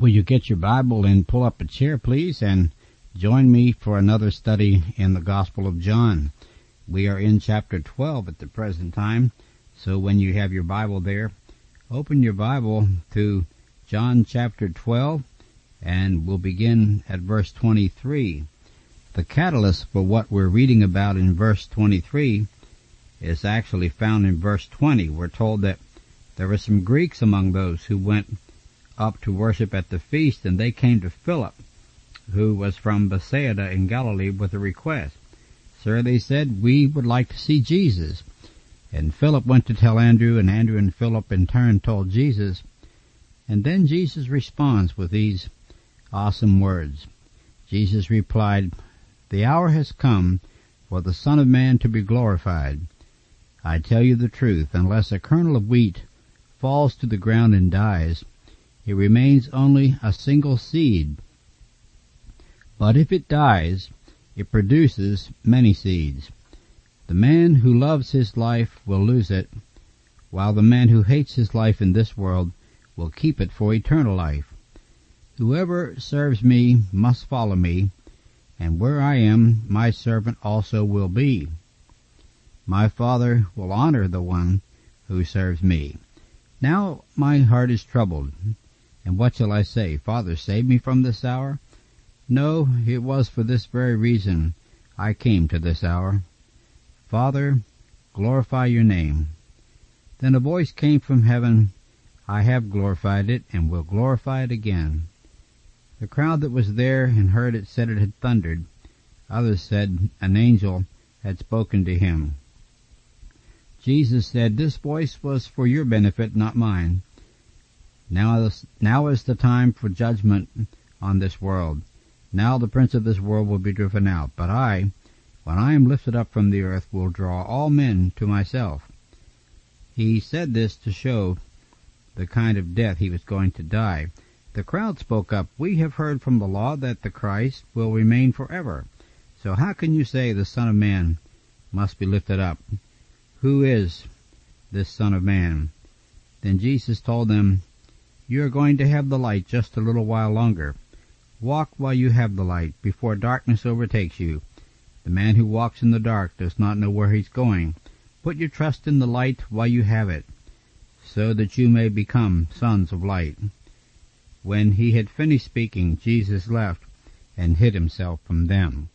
Will you get your Bible and pull up a chair, please, and join me for another study in the Gospel of John. We are in chapter 12 at the present time, so when you have your Bible there, open your Bible to John chapter 12, and we'll begin at verse 23. The catalyst for what we're reading about in verse 23 is actually found in verse 20. We're told that there were some Greeks among those who went up to worship at the feast, and they came to Philip, who was from Bethsaida in Galilee, with a request. Sir, they said, we would like to see Jesus. And Philip went to tell Andrew, and Andrew and Philip in turn told Jesus. And then Jesus responds with these awesome words. Jesus replied, the hour has come for the Son of Man to be glorified. I tell you the truth, unless a kernel of wheat falls to the ground and dies, it remains only a single seed. But if it dies, it produces many seeds. The man who loves his life will lose it, while the man who hates his life in this world will keep it for eternal life. Whoever serves me must follow me, and where I am, my servant also will be. My Father will honor the one who serves me. Now my heart is troubled. And what shall I say? Father, save me from this hour? No, it was for this very reason I came to this hour. Father, glorify your name. Then a voice came from heaven, I have glorified it, and will glorify it again. The crowd that was there and heard it said it had thundered. Others said an angel had spoken to him. Jesus said, this voice was for your benefit, not mine. Now is the time for judgment on this world. Now the prince of this world will be driven out. But I, when I am lifted up from the earth, will draw all men to myself. He said this to show the kind of death he was going to die. The crowd spoke up, we have heard from the law that the Christ will remain forever. So how can you say the Son of Man must be lifted up? Who is this Son of Man? Then Jesus told them, you are going to have the light just a little while longer. Walk while you have the light, before darkness overtakes you. The man who walks in the dark does not know where he's going. Put your trust in the light while you have it, so that you may become sons of light. When he had finished speaking, Jesus left and hid himself from them.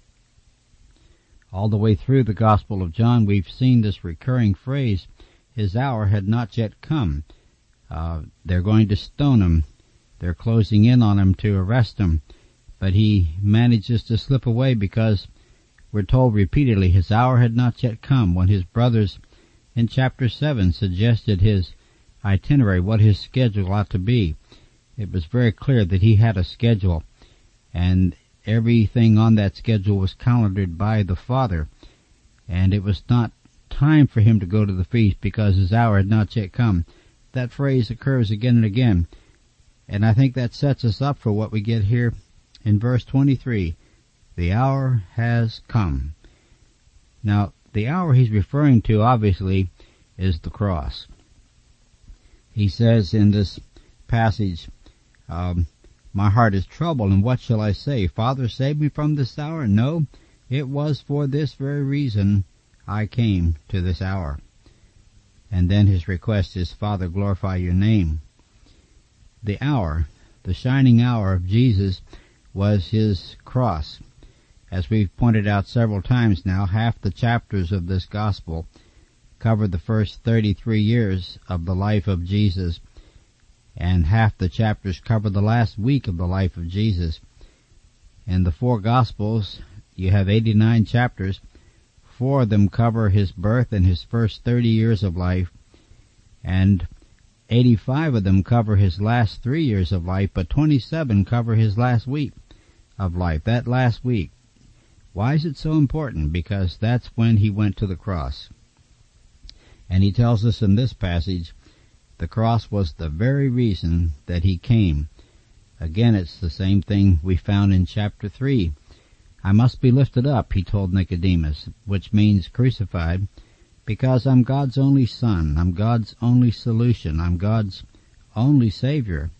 All the way through the Gospel of John, we've seen this recurring phrase, his hour had not yet come. They're going to stone him. They're closing in on him to arrest him. But he manages to slip away because we're told repeatedly his hour had not yet come. When his brothers in chapter 7 suggested his itinerary, what his schedule ought to be, it was very clear that he had a schedule, and everything on that schedule was calendared by the Father, and it was not time for him to go to the feast because his hour had not yet come. That phrase occurs again and again, and I think that sets us up for what we get here in verse 23. The hour has come. Now, the hour he's referring to, obviously, is the cross. He says in this passage, my heart is troubled, and what shall I say? Father, save me from this hour? No, it was for this very reason I came to this hour. And then his request is, Father, glorify your name. The hour, the shining hour of Jesus, was his cross. As we've pointed out several times now, half the chapters of this gospel cover the first 33 years of the life of Jesus, and half the chapters cover the last week of the life of Jesus. In the four gospels, you have 89 chapters. 4 of them cover his birth and his first 30 years of life, and 85 of them cover his last 3 years of life, but 27 cover his last week of life, that last week. Why is it so important? Because that's when he went to the cross. And he tells us in this passage, the cross was the very reason that he came. Again, it's the same thing we found in chapter 3. I must be lifted up, he told Nicodemus, which means crucified, because I'm God's only son. I'm God's only solution. I'm God's only Savior.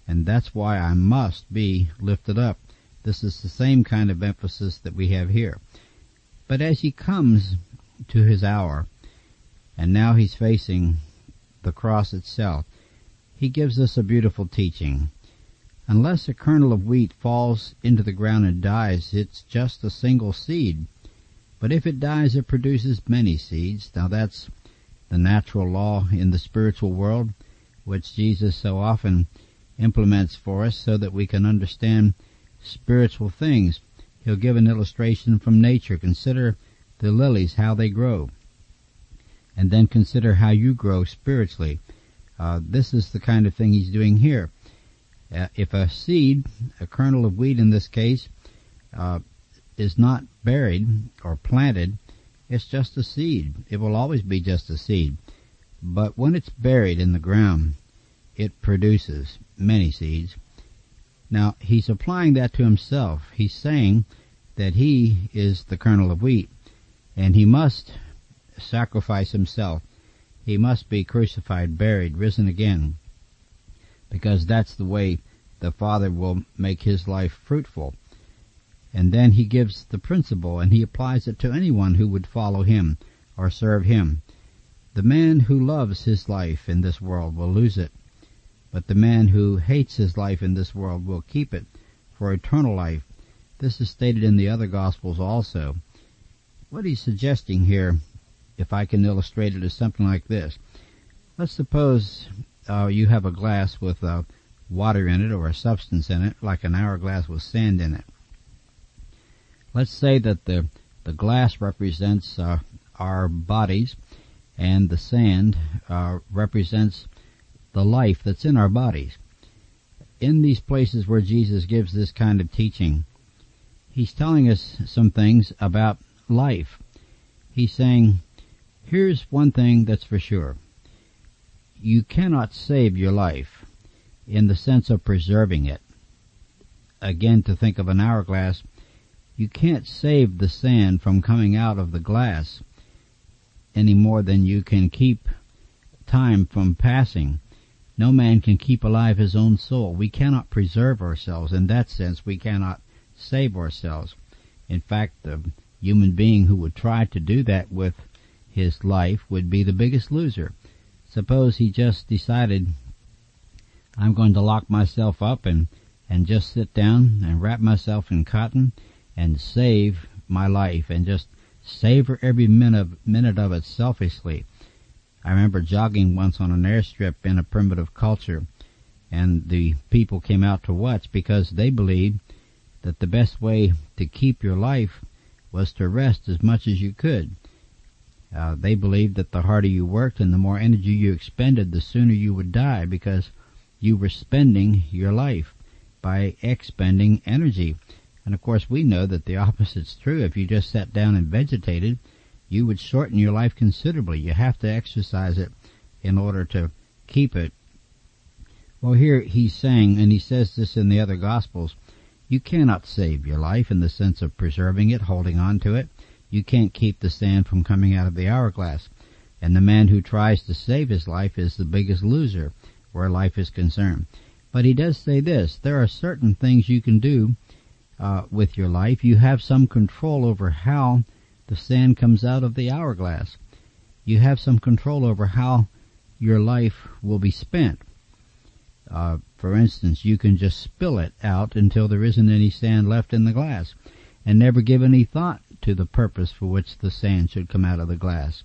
and that's why I must be lifted up. This is the same kind of emphasis that we have here. But as he comes to his hour, and now he's facing the cross itself, he gives us a beautiful teaching. Unless a kernel of wheat falls into the ground and dies, it's just a single seed. But if it dies, it produces many seeds. Now that's the natural law in the spiritual world, which Jesus so often implements for us so that we can understand spiritual things. He'll give an illustration from nature. Consider the lilies, how they grow. And then consider how you grow spiritually. This is the kind of thing he's doing here. If a seed, a kernel of wheat in this case, is not buried or planted, it's just a seed. It will always be just a seed. But when it's buried in the ground, it produces many seeds. Now, he's applying that to himself. He's saying that he is the kernel of wheat, and he must sacrifice himself. He must be crucified, buried, risen again, because that's the way the Father will make his life fruitful. And then he gives the principle, and he applies it to anyone who would follow him or serve him. The man who loves his life in this world will lose it, but the man who hates his life in this world will keep it for eternal life. This is stated in the other Gospels also. What he's suggesting here, if I can illustrate it, is something like this. Let's suppose you have a glass with water in it or a substance in it, like an hourglass with sand in it. Let's say that the glass represents our bodies, and the sand represents the life that's in our bodies. In these places where Jesus gives this kind of teaching, he's telling us some things about life. He's saying, here's one thing that's for sure. You cannot save your life in the sense of preserving it. Again, to think of an hourglass, you can't save the sand from coming out of the glass any more than you can keep time from passing. No man can keep alive his own soul. We cannot preserve ourselves. In that sense, we cannot save ourselves. In fact, the human being who would try to do that with his life would be the biggest loser. Suppose he just decided, I'm going to lock myself up and just sit down and wrap myself in cotton and save my life and just savor every minute of it selfishly. I remember jogging once on an airstrip in a primitive culture, and the people came out to watch because they believed that the best way to keep your life was to rest as much as you could. They believed that the harder you worked and the more energy you expended, the sooner you would die, because you were spending your life by expending energy. And of course we know that the opposite's true. If you just sat down and vegetated, you would shorten your life considerably. You have to exercise it in order to keep it. Well, here he's saying, and he says this in the other Gospels, you cannot save your life in the sense of preserving it, holding on to it. You can't keep the sand from coming out of the hourglass. And the man who tries to save his life is the biggest loser where life is concerned. But he does say this, there are certain things you can do with your life. You have some control over how the sand comes out of the hourglass. You have some control over how your life will be spent. For instance, you can just spill it out until there isn't any sand left in the glass and never give any thought to the purpose for which the sand should come out of the glass.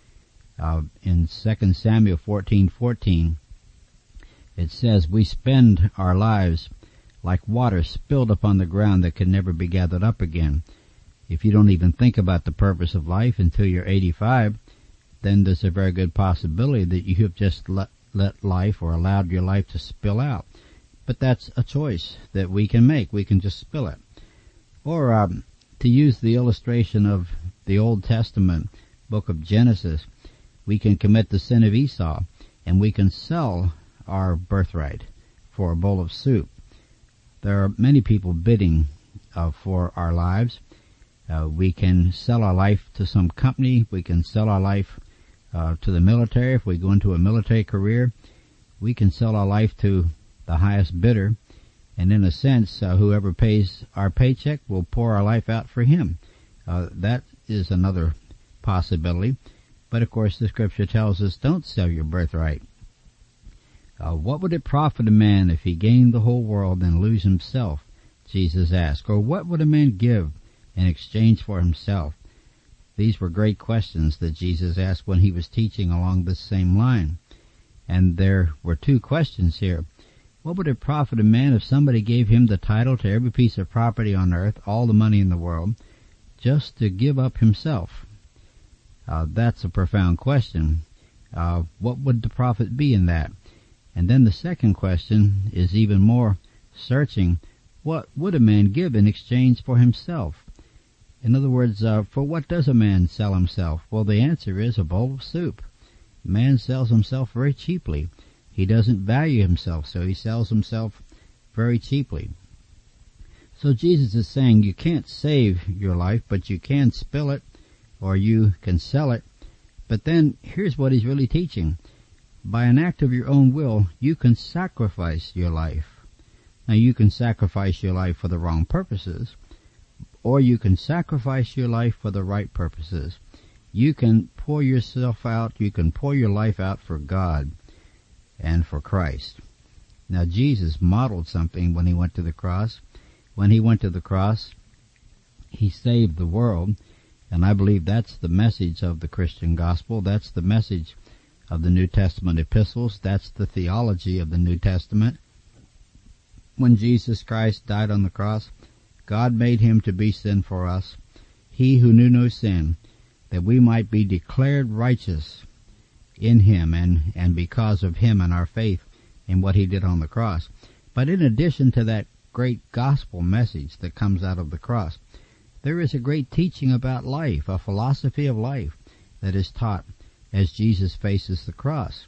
In 2 Samuel 14:14, it says, we spend our lives like water spilled upon the ground that can never be gathered up again. If you don't even think about the purpose of life until you're 85, then there's a very good possibility that you have just let life or allowed your life to spill out. But that's a choice that we can make. We can just spill it. Or to use the illustration of the Old Testament book of Genesis, we can commit the sin of Esau, and we can sell our birthright for a bowl of soup. There are many people bidding for our lives. We can sell our life to some company. We can sell our life to the military if we go into a military career. We can sell our life to the highest bidder, and in a sense, whoever pays our paycheck will pour our life out for him. That is another possibility. But of course the scripture tells us don't sell your birthright. What would it profit a man if he gained the whole world and lose himself? Jesus asked. Or what would a man give in exchange for himself? These were great questions that Jesus asked when he was teaching along this same line. And there were two questions here. What would it profit a man if somebody gave him the title to every piece of property on earth, all the money in the world, just to give up himself? That's a profound question. What would the profit be in that? And then the second question is even more searching. What would a man give in exchange for himself? In other words, for what does a man sell himself? Well, the answer is a bowl of soup. A man sells himself very cheaply. He doesn't value himself, so he sells himself very cheaply. So Jesus is saying you can't save your life, but you can spill it, or you can sell it. But then here's what he's really teaching. By an act of your own will, you can sacrifice your life. Now, you can sacrifice your life for the wrong purposes, or you can sacrifice your life for the right purposes. You can pour yourself out, you can pour your life out for God and for Christ. Now, Jesus modeled something when he went to the cross. When he went to the cross, he saved the world, and I believe that's the message of the Christian gospel. That's the message of the New Testament epistles. That's the theology of the New Testament. When Jesus Christ died on the cross, God made him to be sin for us, he who knew no sin, that we might be declared righteous in him and because of him and our faith in what he did on the cross. But in addition to that great gospel message that comes out of the cross, there is a great teaching about life, a philosophy of life that is taught as Jesus faces the cross.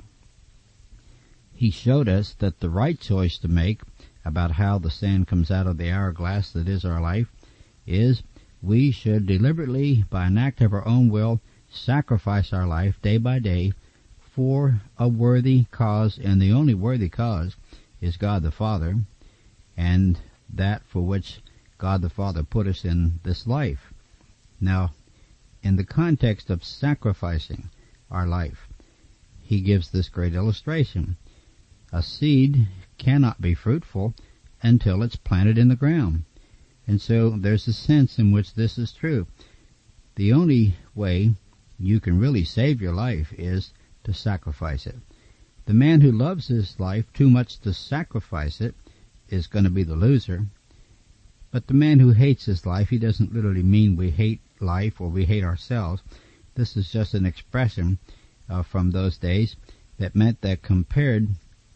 He showed us that the right choice to make about how the sand comes out of the hourglass that is our life is we should deliberately, by an act of our own will, sacrifice our life day by day for a worthy cause, and the only worthy cause is God the Father, and that for which God the Father put us in this life. Now, in the context of sacrificing our life, he gives this great illustration. A seed cannot be fruitful until it's planted in the ground. And so there's a sense in which this is true. The only way you can really save your life is to sacrifice it. The man who loves his life too much to sacrifice it is going to be the loser. But the man who hates his life, he doesn't literally mean we hate life or we hate ourselves. This is just an expression from those days that meant that compared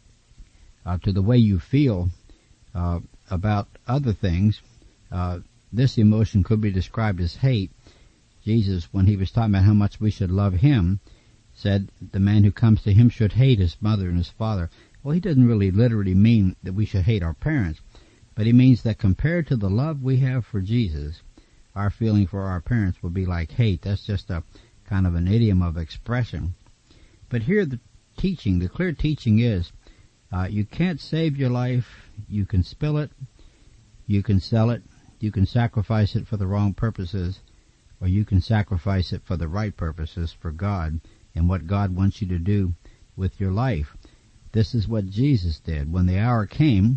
to the way you feel about other things, this emotion could be described as hate. Jesus, when he was talking about how much we should love him, said the man who comes to him should hate his mother and his father. Well, he doesn't really literally mean that we should hate our parents, but he means that compared to the love we have for Jesus, our feeling for our parents would be like hate. That's just a kind of an idiom of expression. But here the clear teaching is, you can't save your life. You can spill it, you can sell it, you can sacrifice it for the wrong purposes, or you can sacrifice it for the right purposes, for God and what God wants you to do with your life. This is what Jesus did. When the hour came,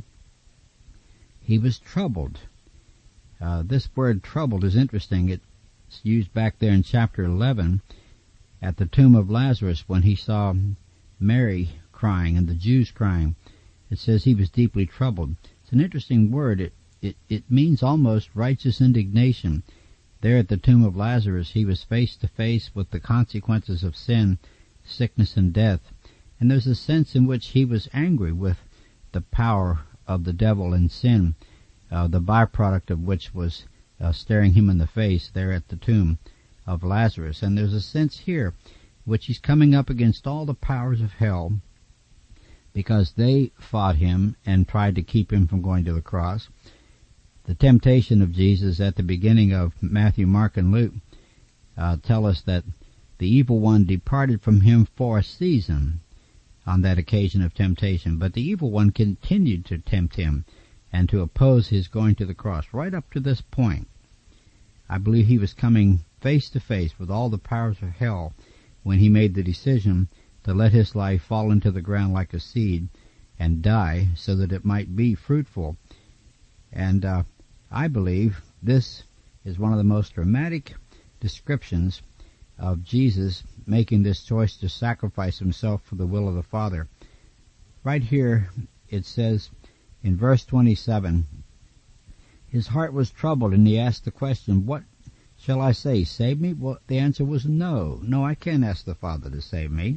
he was troubled. This word troubled is interesting. It's used back there in chapter 11 at the tomb of Lazarus when he saw Mary crying and the Jews crying. It says he was deeply troubled. It's an interesting word. It means almost righteous indignation. There at the tomb of Lazarus, he was face to face with the consequences of sin, sickness, and death. And there's a sense in which he was angry with the power of the devil and sin, the byproduct of which was staring him in the face there at the tomb of Lazarus. And there's a sense here which he's coming up against all the powers of hell because they fought him and tried to keep him from going to the cross. The temptation of Jesus at the beginning of Matthew, Mark, and Luke tell us that the evil one departed from him for a season. on that occasion of temptation. But the evil one continued to tempt him and to oppose his going to the cross right up to this point. I believe he was coming face to face with all the powers of hell when he made the decision to let his life fall into the ground like a seed and die so that it might be fruitful. And I believe this is one of the most dramatic descriptions of Jesus making this choice to sacrifice himself for the will of the Father. Right here it says in verse 27, his heart was troubled and he asked the question, what shall I say? Save me? Well, the answer was no. No, I can't ask the Father to save me.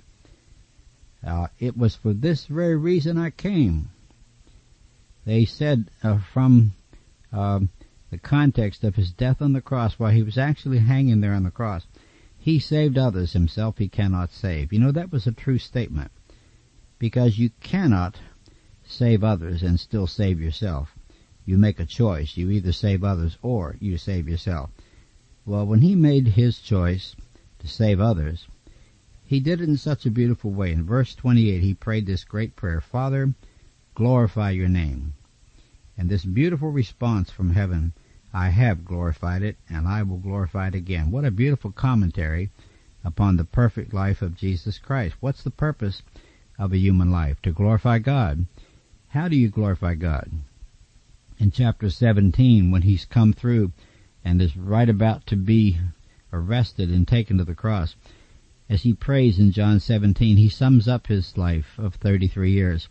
It was for this very reason I came. They said from the context of his death on the cross, while he was actually hanging there on the cross, he saved others, himself he cannot save. You know, that was a true statement, because you cannot save others and still save yourself. You make a choice. You either save others or you save yourself. Well, when he made his choice to save others, he did it in such a beautiful way. In verse 28, he prayed this great prayer, Father, glorify your name. And this beautiful response from heaven, I have glorified it, and I will glorify it again. What a beautiful commentary upon the perfect life of Jesus Christ. What's the purpose of a human life? To glorify God. How do you glorify God? In chapter 17, when he's come through and is right about to be arrested and taken to the cross, as he prays in John 17, he sums up his life of 33 years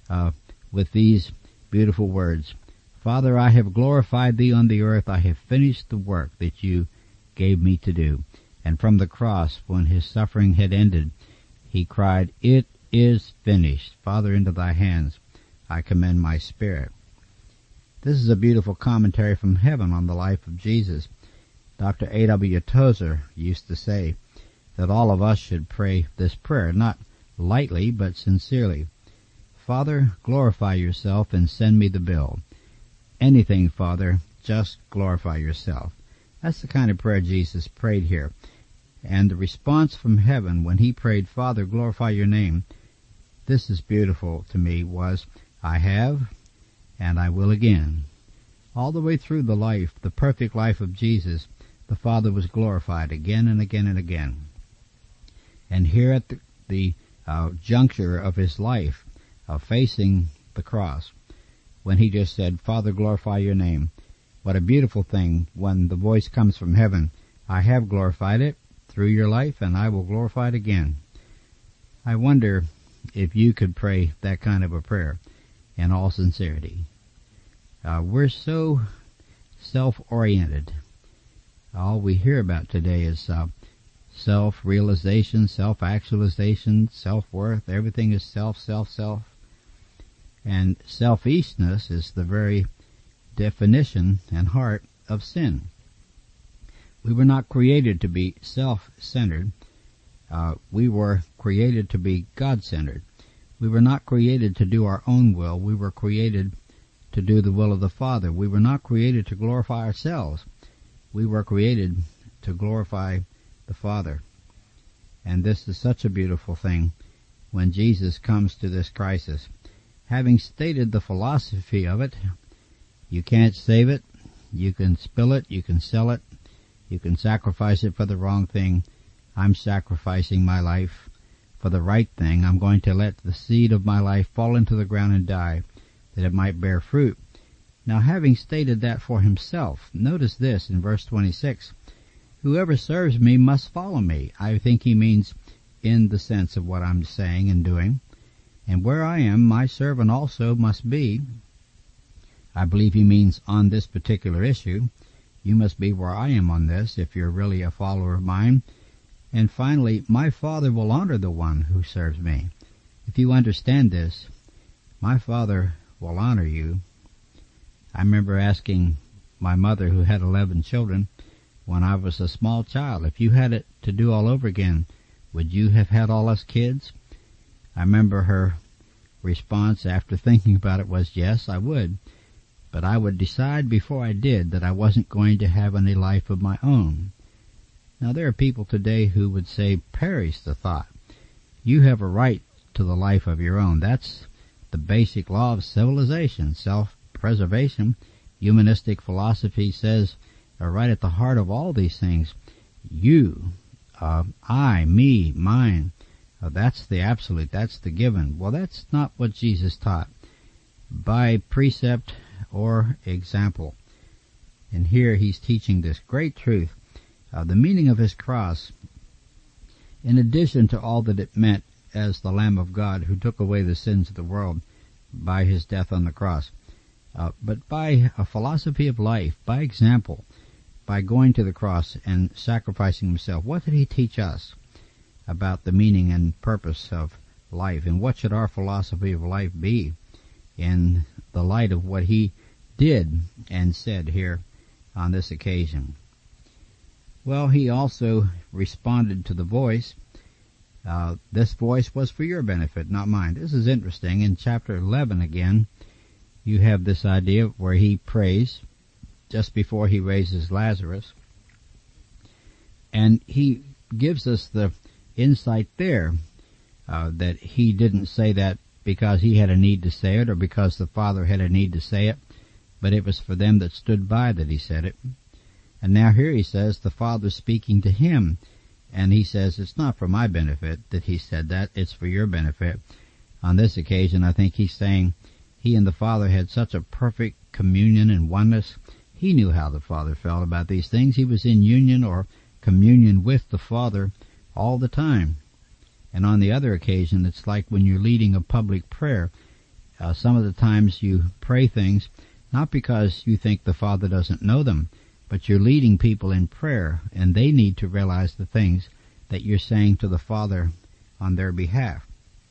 with these beautiful words. Father, I have glorified thee on the earth. I have finished the work that you gave me to do. And from the cross, when his suffering had ended, he cried, It is finished. Father, into thy hands I commend my spirit. This is a beautiful commentary from heaven on the life of Jesus. Dr. A.W. Tozer used to say that all of us should pray this prayer, not lightly, but sincerely. Father, glorify yourself and send me the bill. Anything, Father, just glorify yourself. That's the kind of prayer Jesus prayed here. And the response from heaven when he prayed, Father, glorify your name, this is beautiful to me, was, I have, and I will again. All the way through the life, the perfect life of Jesus, the Father was glorified again and again and again. And here at the juncture of his life, facing the cross, when he just said, Father, glorify your name, what a beautiful thing when the voice comes from heaven, I have glorified it through your life, and I will glorify it again. I wonder if you could pray that kind of a prayer in all sincerity. We're so self-oriented. All we hear about today is self-realization, self-actualization, self-worth. Everything is self. And selfishness is the very definition and heart of sin. We were not created to be self-centered. We were created to be God-centered. We were not created to do our own will. We were created to do the will of the Father. We were not created to glorify ourselves. We were created to glorify the Father. And this is such a beautiful thing when Jesus comes to this crisis. Having stated the philosophy of it, you can't save it, you can spill it, you can sell it, you can sacrifice it for the wrong thing. I'm sacrificing my life for the right thing. I'm going to let the seed of my life fall into the ground and die, that it might bear fruit. Now, having stated that for himself, notice this in verse 26, whoever serves me must follow me. I think he means in the sense of what I'm saying and doing. And where I am, my servant also must be. I believe he means on this particular issue. You must be where I am on this if you're really a follower of mine. And finally, my Father will honor the one who serves me. If you understand this, my Father will honor you. I remember asking my mother, who had 11 children, when I was a small child, if you had it to do all over again, would you have had all us kids? I remember her response after thinking about it was, yes, I would. But I would decide before I did that I wasn't going to have any life of my own. Now, there are people today who would say, perish the thought. You have a right to the life of your own. That's the basic law of civilization, self-preservation. Humanistic philosophy says right at the heart of all these things, you, I, me, mine, that's the absolute, that's the given. Well, that's not what Jesus taught, by precept or example. And here he's teaching this great truth. The meaning of his cross, in addition to all that it meant as the Lamb of God who took away the sins of the world by his death on the cross, but by a philosophy of life, by example, by going to the cross and sacrificing himself. What did he teach us about the meaning and purpose of life, and what should our philosophy of life be in the light of what he did and said here on this occasion? Well, he also responded to the voice. This voice was for your benefit, not mine. This is interesting. In chapter 11 again, you have this idea where he prays just before he raises Lazarus. And he gives us the insight there that he didn't say that because he had a need to say it or because the Father had a need to say it, but it was for them that stood by that he said it. And now here he says the Father's speaking to him, and he says it's not for my benefit that he said that, it's for your benefit. On this occasion, I think he's saying he and the Father had such a perfect communion and oneness. He knew how the Father felt about these things. He was in union or communion with the Father all the time. And on the other occasion, it's like when you're leading a public prayer. Some of the times you pray things not because you think the Father doesn't know them, but you're leading people in prayer, and they need to realize the things that you're saying to the Father on their behalf.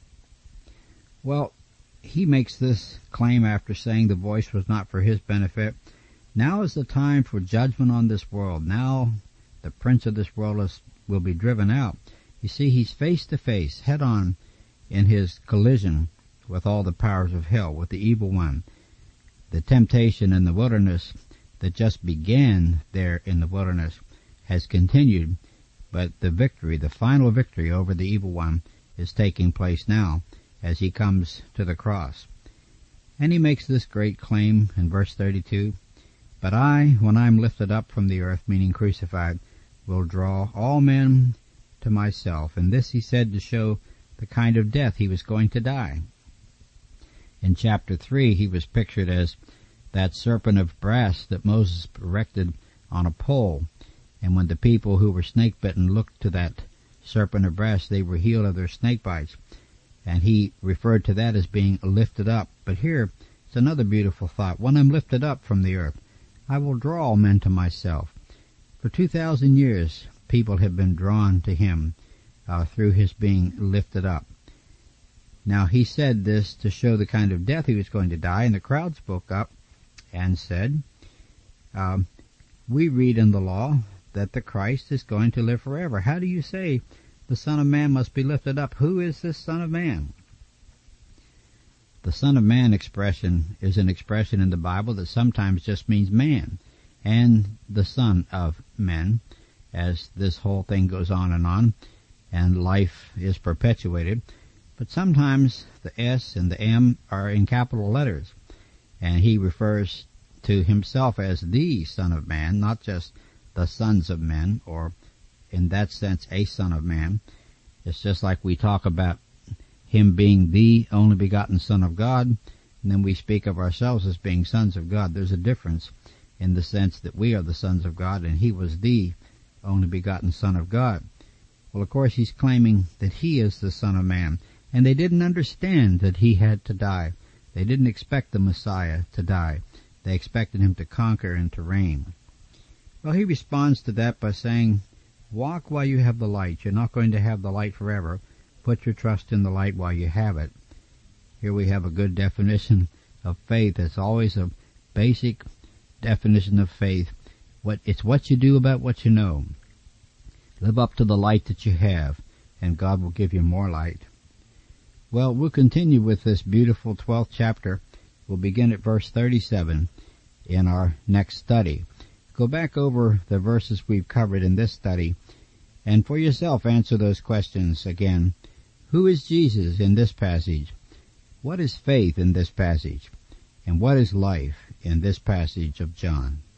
Well, he makes this claim after saying the voice was not for his benefit. Now is the time for judgment on this world. Now the prince of this world will be driven out. You see, he's face to face, head on, in his collision with all the powers of hell, with the evil one. The temptation in the wilderness that just began there in the wilderness has continued, but the victory, the final victory over the evil one, is taking place now as he comes to the cross. And he makes this great claim in verse 32, "But I, when I am lifted up from the earth," meaning crucified, "will draw all men to myself." And this he said to show the kind of death he was going to die. In chapter 3, he was pictured as that serpent of brass that Moses erected on a pole. And when the people who were snake-bitten looked to that serpent of brass, they were healed of their snake bites. And he referred to that as being lifted up. But here, it's another beautiful thought. When I'm lifted up from the earth, I will draw all men to myself. For 2,000 years, people have been drawn to him through his being lifted up. Now, he said this to show the kind of death he was going to die, and the crowd spoke up and said, we read in the law that the Christ is going to live forever. How do you say the Son of Man must be lifted up? Who is this Son of Man? The Son of Man expression is an expression in the Bible that sometimes just means man, and the Son of Men, as this whole thing goes on, and life is perpetuated. But sometimes the S and the M are in capital letters, and he refers to himself as the Son of Man, not just the sons of men, or in that sense a Son of Man. It's just like we talk about him being the only begotten Son of God, and then we speak of ourselves as being sons of God. There's a difference in the sense that we are the sons of God, and he was the only begotten Son of God. Well, of course, he's claiming that he is the Son of Man, and they didn't understand that he had to die. They didn't expect the Messiah to die. They expected him to conquer and to reign. Well, he responds to that by saying, walk while you have the light. You're not going to have the light forever. Put your trust in the light while you have it. Here we have a good definition of faith. It's always a basic definition of faith. It's what you do about what you know. Live up to the light that you have, and God will give you more light. Well, we'll continue with this beautiful 12th chapter. We'll begin at verse 37 in our next study. Go back over the verses we've covered in this study, and for yourself answer those questions again. Who is Jesus in this passage? What is faith in this passage? And what is life in this passage of John?